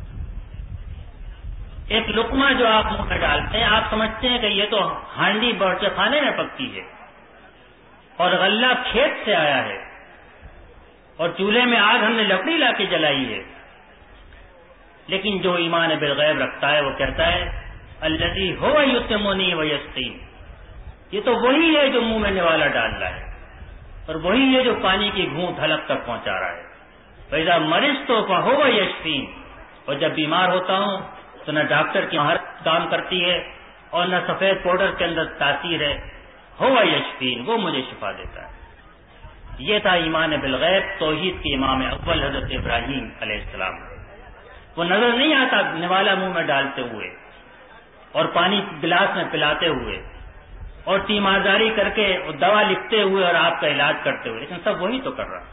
ایک لقمہ جو آپ منہ میں ڈالتے ہیں آپ سمجھتے ہیں کہ یہ تو ہانڈی باورچی خانے میں پکتی ہے اور غلہ کھیت سے آیا ہے اور چولہے میں آگ ہم نے لکڑی لا کے جلائی ہے. لیکن جو ایمان بالغیب رکھتا ہے وہ کہتا ہے الذی هو یطعمنی ویسقین، یہ تو وہی ہے جو منہ میں نوالا ڈال رہا ہے اور وہی ہے جو پانی کی گھونٹ حلق تک پہنچا رہا ہے. فاذا مرضت فهو یشفین، اور جب بیمار ہوتا ہوں تو نہ ڈاکٹر کی مہارت کام کرتی ہے اور نہ سفید پاؤڈر کے اندر تاثیر ہے. هو یشفین، وہ مجھے شفا دیتا ہے. یہ تھا ایمان بالغیب توحید کے امام اول حضرت ابراہیم علیہ السلام. وہ نظر نہیں آتا نوالا منہ میں ڈالتے ہوئے اور پانی گلاس میں پلاتے ہوئے اور تیمارداری کر کے دوا لکھتے ہوئے اور آپ کا علاج کرتے ہوئے، لیکن سب وہی تو کر رہا.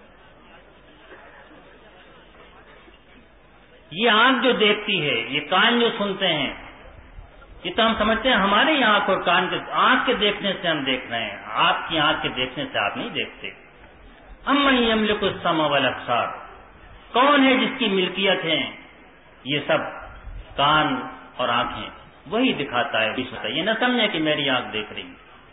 یہ آنکھ جو دیکھتی ہے، یہ کان جو سنتے ہیں، یہ تو ہم سمجھتے ہیں ہماری آنکھ اور کان کے آنکھ کے دیکھنے سے ہم دیکھ رہے ہیں. آپ کی آنکھ کے دیکھنے سے آپ نہیں دیکھتے. امن یملک السمع والابصار، کون ہے جس کی ملکیت ہے یہ سب کان اور آنکھیں؟ وہی دکھاتا ہے. یہ نہ سمجھے کہ میری آنکھ دیکھ رہی.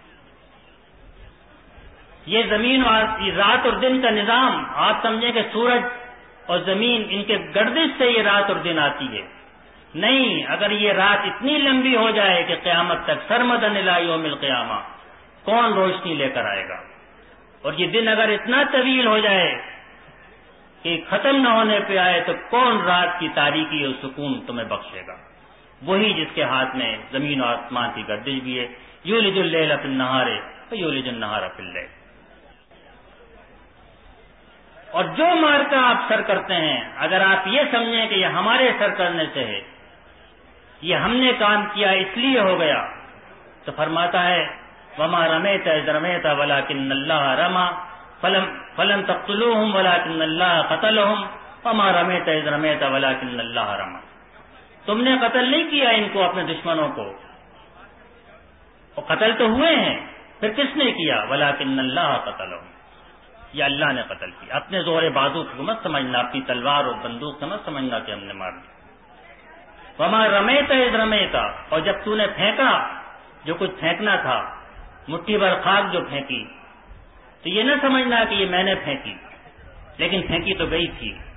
یہ زمین اور رات اور دن کا نظام آپ سمجھیں کہ سورج اور زمین ان کے گردش سے یہ رات اور دن آتی ہے. نہیں، اگر یہ رات اتنی لمبی ہو جائے کہ قیامت تک سرمدن الی یوم القیامہ، کون روشنی لے کر آئے گا؟ اور یہ دن اگر اتنا طویل ہو جائے کہ ختم نہ ہونے پہ آئے تو کون رات کی تاریکی اور سکون تمہیں بخشے گا؟ وہی جس کے ہاتھ میں زمین و آسمان کی گردش بھی ہے. یولج اللیل فی النہار ویولج النہار فی اللیل. اور جو مارکا آپ سر کرتے ہیں، اگر آپ یہ سمجھیں کہ یہ ہمارے سر کرنے سے ہے، یہ ہم نے کام کیا اس لیے ہو گیا، تو فرماتا ہے وما رمیت اذ رمیت ولکن اللہ رما فلم تقتلوہم ولکن اللہ قتلہم وما رمیت اذ رمیت ولکن اللہ رما. تم نے قتل نہیں کیا ان کو، اپنے دشمنوں کو، اور قتل تو ہوئے ہیں، پھر کس نے کیا؟ ولکن اللہ قتلہم، یہ اللہ نے قتل کیا. اپنے زور بازو کو مت سمجھنا، اپنی تلوار اور بندوق سے مت سمجھنا کہ ہم نے مار دیا. وما رمیت اذ رمیت، اور جب تو نے پھینکا جو کچھ پھینکنا تھا، مٹھی بھر خاک جو پھینکی، تو یہ نہ سمجھنا کہ یہ میں نے پھینکی، لیکن پھینکی تو گئی تھی.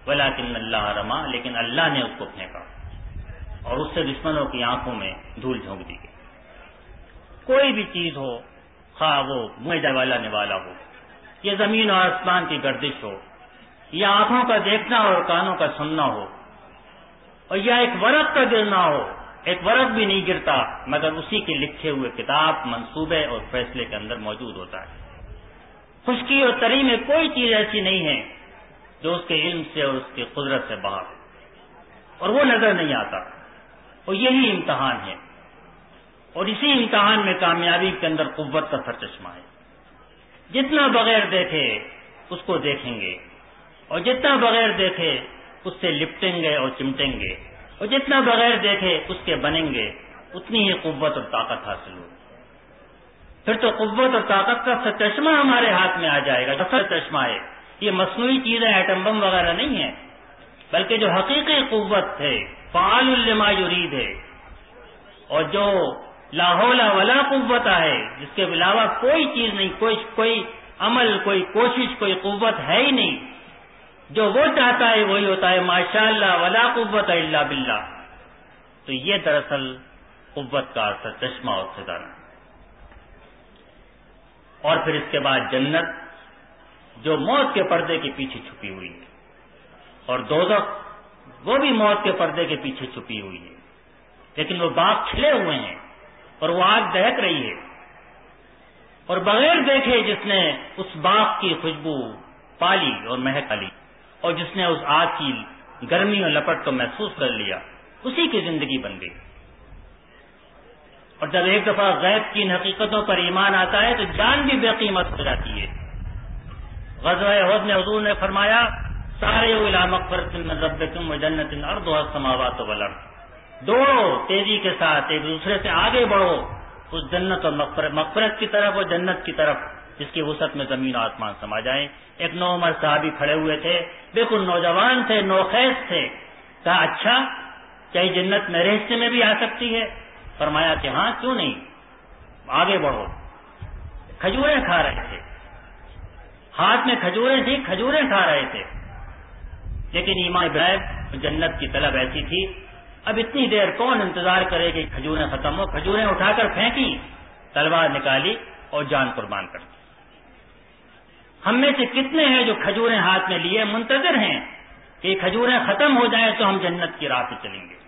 ولیکن اللہ رما، لیکن اللہ نے اس کو پھینکا اور اس سے دشمنوں کی آنکھوں میں دھول جھونک دی گئی۔ کوئی بھی چیز ہو، خواہ وہ منہ جائے والا نوالا ہو، یہ زمین اور آسمان کی گردش ہو، یا آنکھوں کا دیکھنا اور کانوں کا سننا ہو، اور یا ایک ورق کا گرنا ہو، ایک ورق بھی نہیں گرتا مگر اسی کے لکھے ہوئے کتاب، منصوبے اور فیصلے کے اندر موجود ہوتا ہے۔ خشکی اور تری میں کوئی چیز ایسی نہیں ہے جو اس کے علم سے اور اس کی قدرت سے باہر ہو، اور وہ نظر نہیں آتا، اور یہی امتحان ہے، اور اسی امتحان میں کامیابی کے اندر قوت کا سرچشمہ ہے۔ جتنا بغیر دیکھے اس کو دیکھیں گے، اور جتنا بغیر دیکھے اس سے لپٹیں گے اور چمٹیں گے، اور جتنا بغیر دیکھے اس کے بنیں گے، اتنی ہی قوت اور طاقت حاصل ہوگی۔ پھر تو قوت اور طاقت کا سرچشمہ ہمارے ہاتھ میں آ جائے گا۔ جو سرچشمہ ہے یہ مصنوعی چیزیں، ایٹم بم وغیرہ نہیں ہے، بلکہ جو حقیقی قوت ہے، فعال لما یرید ہے، اور جو لا حول ولا قوت ہے، جس کے علاوہ کوئی چیز نہیں، کوئی عمل، کوئی کوشش، کوئی قوت ہے ہی نہیں، جو وہ چاہتا ہے وہی ہوتا ہے، ماشاء اللہ ولا قوت الا باللہ۔ تو یہ دراصل قوت کا سرچشمہ اور خزانہ۔ اور پھر اس کے بعد جنت، جو موت کے پردے کے پیچھے چھپی ہوئی ہے، اور دوزخ وہ بھی موت کے پردے کے پیچھے چھپی ہوئی ہے، لیکن وہ باغ کھلے ہوئے ہیں اور وہ آگ دہک رہی ہے، اور بغیر دیکھے جس نے اس باغ کی خوشبو پالی اور مہک لی، اور جس نے اس آگ کی گرمی اور لپٹ کو محسوس کر لیا، اسی کی زندگی بن گئی۔ اور جب ایک دفعہ غیب کی ان حقیقتوں پر ایمان آتا ہے تو جان بھی بے قیمت ہو جاتی ہے۔ غزوہ احد میں حضور نے فرمایا، سارعوا الی مغفرۃ من ربکم وجنۃ عرضها السماوات والارض، دوڑو تیزی کے ساتھ، ایک دوسرے سے آگے بڑھو اس جنت اور مغفرت کی طرف اور جنت کی طرف جس کی وسعت میں زمین و آسمان سما جائیں۔ ایک نوعمر صحابی کھڑے ہوئے تھے، بالکل نوجوان تھے، نوخیز تھے، کہا اچھا کیا یہ جنت میرے حصے میں بھی آ سکتی ہے؟ فرمایا کہ ہاں، کیوں نہیں، آگے بڑھو۔ کھجوریں کھا رہے تھے، ہاتھ میں کھجوریں تھیں، کھجوریں کھا رہے تھے، لیکن ایمان غیب جنت کی طلب ایسی تھی، اب اتنی دیر کون انتظار کرے کہ کھجوریں ختم ہو؟ کھجوریں اٹھا کر پھینکی، تلوار نکالی اور جان قربان کر دی۔ ہم میں سے کتنے ہیں جو کھجوریں ہاتھ میں لیے منتظر ہیں کہ کھجوریں ختم ہو جائیں تو ہم جنت کی راہ پہ چلیں گے؟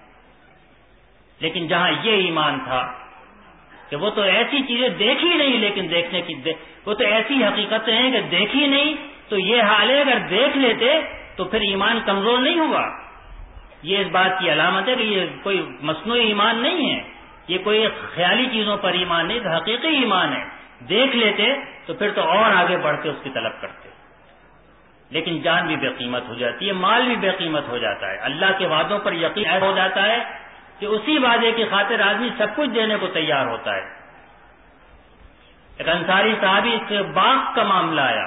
لیکن جہاں یہ ایمان تھا کہ وہ تو ایسی چیزیں دیکھی نہیں، لیکن دیکھنے کی وہ تو ایسی حقیقتیں ہیں کہ دیکھی نہیں تو یہ حال ہے، اگر دیکھ لیتے تو پھر ایمان کمزور نہیں ہوگا۔ یہ اس بات کی علامت ہے کہ یہ کوئی مصنوعی ایمان نہیں ہے، یہ کوئی خیالی چیزوں پر ایمان نہیں، تو حقیقی ایمان ہے۔ دیکھ لیتے تو پھر تو اور آگے بڑھ کے اس کی طلب کرتے، لیکن جان بھی بے قیمت ہو جاتی ہے، مال بھی بے قیمت ہو جاتا ہے، اللہ کے وعدوں پر یقین ہو جاتا ہے کہ اسی وعدے کی خاطر آدمی سب کچھ دینے کو تیار ہوتا ہے۔ ایک انصاری صحابی سے باغ کا معاملہ آیا،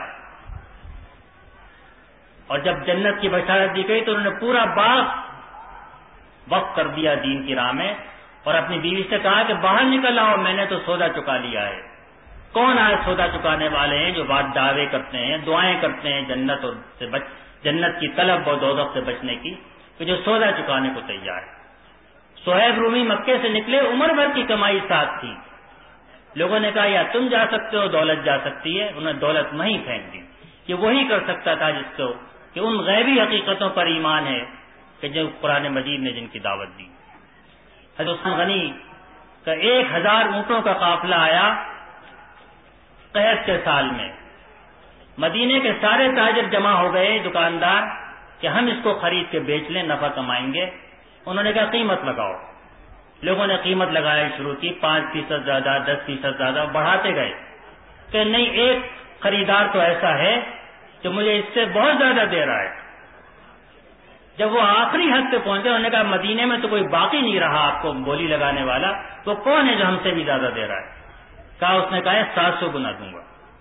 اور جب جنت کی بشارت دی گئی تو انہوں نے پورا باغ وقف کر دیا دین کی راہ میں، اور اپنی بیوی سے کہا کہ باہر نکل آؤ، میں نے تو سودا چکا لیا ہے۔ کون آئے سودا چکانے والے ہیں جو بات دعوے کرتے ہیں، دعائیں کرتے ہیں جنت کی طلب اور دوزخ سے بچنے کی، کہ جو سودا چکانے کو تیار ہے۔ صہیب رومی مکے سے نکلے، عمر بھر کی کمائی ساتھ تھی، لوگوں نے کہا یا تم جا سکتے ہو، دولت جا سکتی ہے، انہوں نے دولت وہیں پھینک دی کہ وہی کر سکتا تھا جس کو کہ ان غیبی حقیقتوں پر ایمان ہے کہ جو قرآن مجید نے جن کی دعوت دی۔ حضرت عثمان غنی کا 1000 اونٹوں کا قافلہ آیا قحط کے سال میں، مدینے کے سارے تاجر جمع ہو گئے، دکاندار، کہ ہم اس کو خرید کے بیچ لیں، نفع کمائیں گے۔ انہوں نے کہا قیمت لگاؤ۔ لوگوں نے قیمت لگانا شروع کی، 5% زیادہ، 10% زیادہ، بڑھاتے گئے کہ نہیں، ایک خریدار تو ایسا ہے جو مجھے اس سے بہت زیادہ دے رہا ہے۔ جب وہ آخری حد پہ پہنچے، انہوں نے کہا مدینے میں تو کوئی باقی نہیں رہا آپ کو بولی لگانے والا، وہ کون ہے جو ہم سے بھی زیادہ دے رہا ہے؟ اس نے کہا ہے 700 گنا دوں گا۔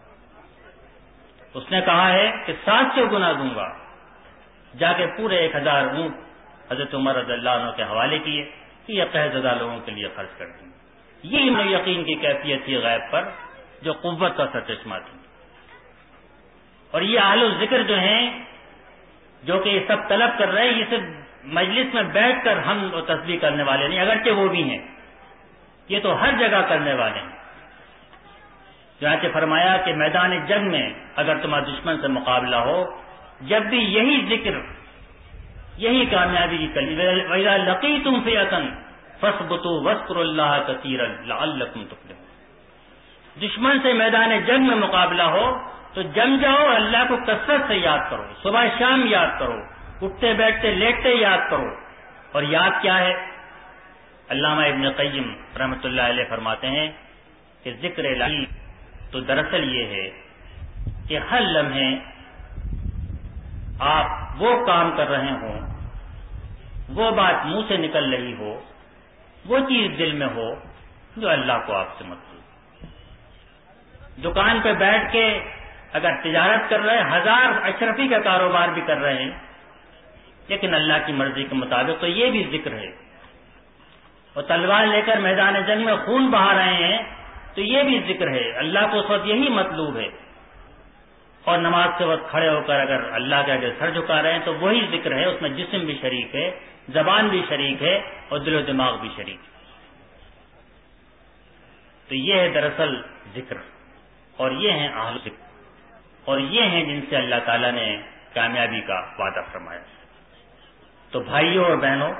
اس نے کہا ہے کہ 700 گنا دوں گا۔ جا کے پورے 1000 اونٹ حضرت عمر رضی اللہ عنہ کے حوالے کیے کہ یہ قحط زدہ لوگوں کے لیے خرچ کر دیں۔ یہ یقین کی کیفیت تھی غیب پر، جو قوت کا سرچشمہ تھی۔ اور یہ اہل الذکر جو ہیں جو کہ یہ سب طلب کر رہے ہیں، یہ صرف مجلس میں بیٹھ کر ہم تسبیح کرنے والے نہیں، اگرچہ وہ بھی ہیں، یہ تو ہر جگہ کرنے والے ہیں۔ چنانچہ فرمایا کہ میدان جنگ میں اگر تمہارا دشمن سے مقابلہ ہو، جب بھی یہی ذکر، یہی کامیابی کی کلید، وَإِذَا لَقِيتُمْ فِئَةً فَاثْبُتُوا وَاذْكُرُوا اللَّهَ كَثِيرًا لَعَلَّكُمْ تُفْلِحُونَ۔ دشمن سے میدان جنگ میں مقابلہ ہو تو جم جاؤ، اللہ کو کثرت سے یاد کرو، صبح شام یاد کرو، اٹھتے بیٹھتے لیٹتے یاد کرو۔ اور یاد کیا ہے؟ علامہ ابن قیم رحمۃ اللہ علیہ فرماتے ہیں کہ ذکر الہی تو دراصل یہ ہے کہ ہر لمحے آپ وہ کام کر رہے ہوں، وہ بات منہ سے نکل رہی ہو، وہ چیز دل میں ہو جو اللہ کو آپ سے مطلوب۔ دکان پہ بیٹھ کے اگر تجارت کر رہے ہیں، 1000 اشرفی کا کاروبار بھی کر رہے ہیں، لیکن اللہ کی مرضی کے مطابق، تو یہ بھی ذکر ہے۔ اور تلوار لے کر میدان جنگ میں خون بہا رہے ہیں تو یہ بھی ذکر ہے، اللہ کو اس وقت یہی مطلوب ہے۔ اور نماز کے وقت کھڑے ہو کر اگر اللہ کے آگے سر جھکا رہے ہیں تو وہی ذکر ہے، اس میں جسم بھی شریک ہے، زبان بھی شریک ہے، اور دل و دماغ بھی شریک ہے۔ تو یہ ہے دراصل ذکر، اور یہ ہیں اہل ذکر، اور یہ ہیں جن سے اللہ تعالیٰ نے کامیابی کا وعدہ فرمایا۔ تو بھائیوں اور بہنوں،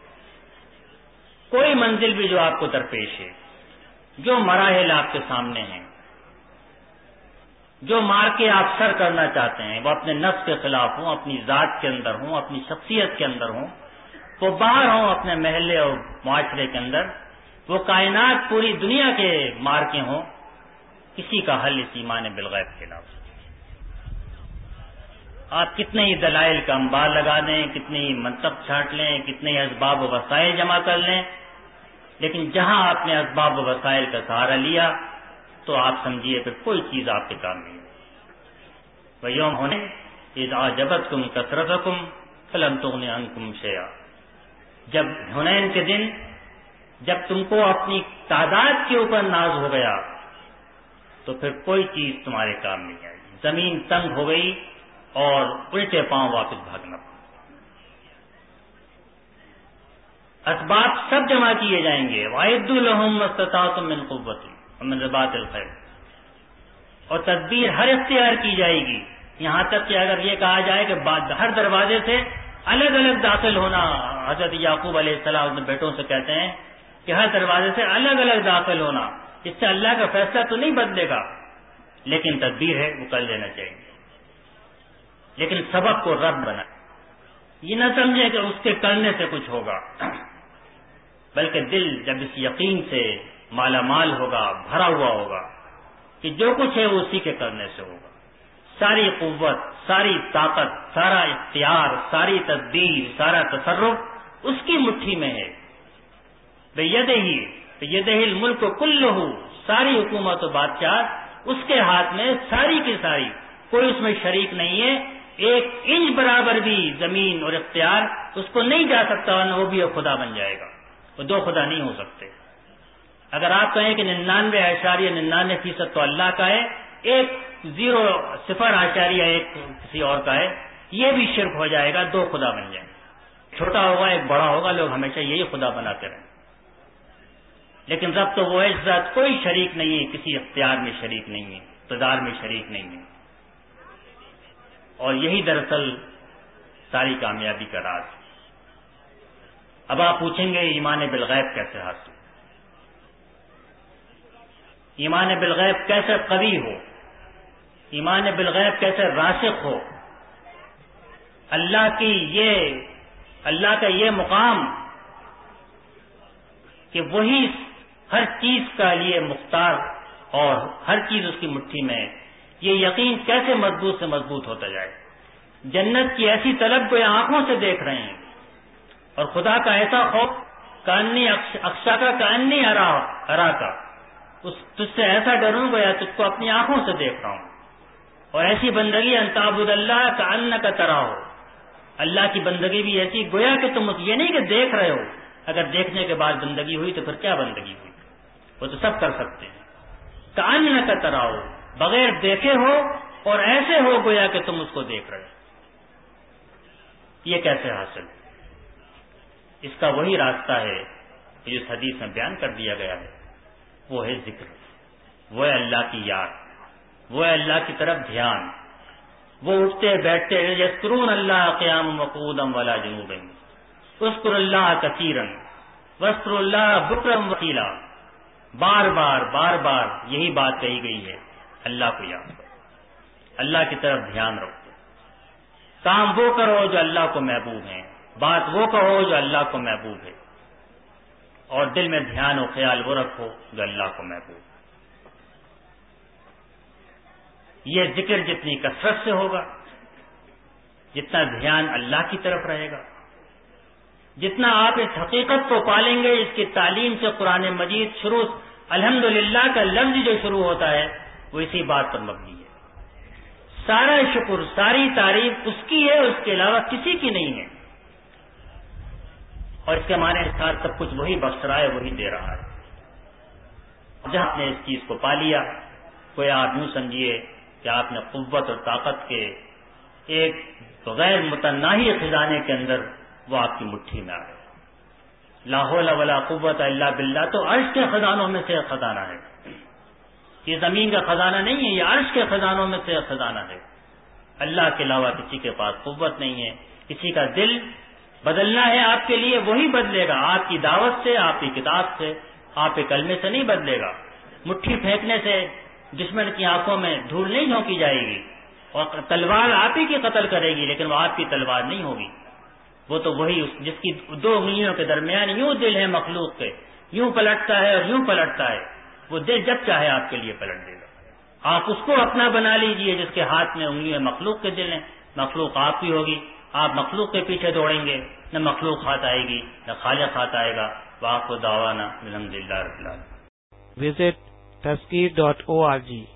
کوئی منزل بھی جو آپ کو درپیش ہے، جو مراحل آپ کے سامنے ہیں، جو مارکے آپ سر کرنا چاہتے ہیں، وہ اپنے نفس کے خلاف ہوں، اپنی ذات کے اندر ہوں، اپنی شخصیت کے اندر ہوں، وہ باہر ہوں اپنے محلے اور معاشرے کے اندر، وہ کائنات پوری دنیا کے مارکے ہوں، کسی کا حل اس ایمان بالغیب کے علاوہ۔ آپ کتنے ہی دلائل کا انبار لگا دیں، کتنے ہی منطق چھانٹ لیں، کتنے ہی اسباب و وسائل جمع کر لیں، لیکن جہاں آپ نے اسباب و وسائل کا سہارا لیا تو آپ سمجھیے پھر کوئی چیز آپ کے کام نہیں ہے۔ وَيَوْمَ حُنَيْنٍ إِذْ أَعْجَبَتْكُمْ كَثْرَتُكُمْ فَلَمْ تُغْنِ عَنْكُمْ شَيْئًا۔ جب حنین کے دن، جب تم کو اپنی تعداد کے اوپر ناز ہو گیا تو پھر کوئی چیز تمہارے کام نہیں آئی، زمین تنگ ہو گئی اور الٹے پاؤں واپس بھاگنا پڑا۔ اسباب سب جمع کیے جائیں گے، وَأَعِدُّوا لَهُم مَّا اسْتَطَعْتُم مِّن قُوَّةٍ وَمِن رِّبَاطِ الْخَيْلِ، اور تدبیر ہر اختیار کی جائے گی، یہاں تک کہ اگر یہ کہا جائے کہ ہر دروازے سے الگ الگ داخل ہونا، حضرت یعقوب علیہ السلام اپنے بیٹوں سے کہتے ہیں کہ ہر دروازے سے الگ الگ داخل ہونا، اس سے اللہ کا فیصلہ تو نہیں بدلے گا، لیکن تدبیر ہے وہ کر لینا چاہیے۔ لیکن سبب کو رب بنا، یہ نہ سمجھے کہ اس کے کرنے سے کچھ ہوگا، بلکہ دل جب اس یقین سے مالا مال ہوگا، بھرا ہوا ہوگا کہ جو کچھ ہے وہ اسی کے کرنے سے ہوگا، ساری قوت، ساری طاقت، سارا اختیار، ساری تدبیر، سارا تصرف اس کی مٹھی میں ہے۔ بیدہ الملک کلہ، ساری حکومت و بادشاہ اس کے ہاتھ میں، ساری کی ساری، کوئی اس میں شریک نہیں ہے، ایک انچ برابر بھی زمین اور اختیار اس کو نہیں جا سکتا، ورنہ وہ بھی خدا بن جائے گا، وہ دو خدا نہیں ہو سکتے۔ اگر آپ کہیں کہ 99.99% تو اللہ کا ہے، 0.1 کسی اور کا ہے، یہ بھی شرک ہو جائے گا، دو خدا بن جائیں گے، چھوٹا ہوگا ایک بڑا ہوگا، لوگ ہمیشہ یہی خدا بناتے رہیں۔ لیکن رب تو وہ ہے، ذات کوئی شریک نہیں ہے، کسی اختیار میں شریک نہیں ہے، اقتدار میں شریک نہیں ہے، اور یہی دراصل ساری کامیابی کا راز ہے۔ اب آپ پوچھیں گے ایمان بالغیب کیسے حاصل، ایمان بالغیب کیسے قوی ہو، ایمان بالغیب کیسے راسخ ہو، اللہ کا یہ مقام کہ وہی ہر چیز کا لیے مختار اور ہر چیز اس کی مٹھی میں ہے، یہ یقین کیسے مضبوط سے مضبوط ہوتا جائے۔ جنت کی ایسی طلب کو یہ آنکھوں سے دیکھ رہے ہیں، اور خدا کا ایسا خوف کانی اکشا کا کانی ارا کا، تجھ سے ایسا ڈروں گا یا تجھ کو اپنی آنکھوں سے دیکھ رہا ہوں، اور ایسی بندگی ان تعبد اللہ کأنک تراہ، اللہ کی بندگی بھی ایسی گویا کہ تم یہ نہیں کہ دیکھ رہے ہو، اگر دیکھنے کے بعد بندگی ہوئی تو پھر کیا بندگی ہوئی، وہ تو سب کر سکتے ہیں، کأنک تراہ، بغیر دیکھے ہو اور ایسے ہو گویا کہ تم اس کو دیکھ رہے ہو۔ یہ کیسے حاصل؟ اس کا وہی راستہ ہے جو اس حدیث میں بیان کر دیا گیا ہے، وہ ہے ذکر، وہ ہے اللہ کی یاد، وہ ہے اللہ کی طرف دھیان، وہ اٹھتے بیٹھتے یذکرون اللہ قیاما وقعودا وعلی جنوبہم، اذکر اللہ کثیرا واذکر اللہ بکرا وصیلا، بار بار یہی بات کہی گئی ہے، اللہ کو یاد کرو، اللہ کی طرف دھیان رکھو، کام وہ کرو جو اللہ کو محبوب ہے، بات وہ کہو جو اللہ کو محبوب ہے، اور دل میں دھیان و خیال وہ رکھو جو اللہ کو محبوب ہے۔ یہ ذکر جتنی کثرت سے ہوگا، جتنا دھیان اللہ کی طرف رہے گا، جتنا آپ اس حقیقت کو پالیں گے، اس کی تعلیم سے قرآن مجید شروع الحمدللہ کا لفظ جو شروع ہوتا ہے وہ اسی بات پر مبنی ہے۔ سارا شکر، ساری تعریف اس کی ہے، اس کے علاوہ کسی کی نہیں ہے، اور اس کے معنی سب کچھ وہی بخش رہا ہے، وہی دے رہا ہے۔ جہاں آپ نے اس چیز کو پا لیا، کوئی آپ یوں سمجھیے کہ آپ نے قوت اور طاقت کے ایک غیر متناہی خزانے کے اندر وہ آپ کی مٹھی میں آ گئے۔ لا حول ولا قوت الا باللہ تو عرش کے خزانوں میں سے ایک خزانہ ہے، یہ زمین کا خزانہ نہیں ہے، یہ عرش کے خزانوں میں سے ایک خزانہ ہے۔ اللہ کے علاوہ کسی کے پاس قوت نہیں ہے۔ کسی کا دل بدلنا ہے آپ کے لیے، وہی بدلے گا، آپ کی دعوت سے، آپ کی کتاب سے، آپ کے کلمے سے نہیں بدلے گا۔ مٹھی پھینکنے سے دشمن کی آنکھوں میں دھول نہیں جھونکی جائے گی، اور تلوار آپ ہی کی قتل کرے گی، لیکن وہ آپ کی تلوار نہیں ہوگی، وہ تو وہی جس کی دو انگلیوں کے درمیان یوں دل ہے مخلوق کے، یوں پلٹتا ہے اور یوں پلٹتا ہے، وہ دل جب چاہے آپ کے لیے پلٹ دے گا۔ آپ اس کو اپنا بنا لیجئے جس کے ہاتھ میں انگلیاں مخلوق کے دل ہیں، مخلوق آپ کی ہوگی، آپ مخلوق کے پیچھے دوڑیں گے، نہ مخلوق ہاتھ آئے گی نہ خالق ہاتھ آئے گا۔ وآخر دعوانا الحمدللہ رب العالمین۔ Visit Tazkir.org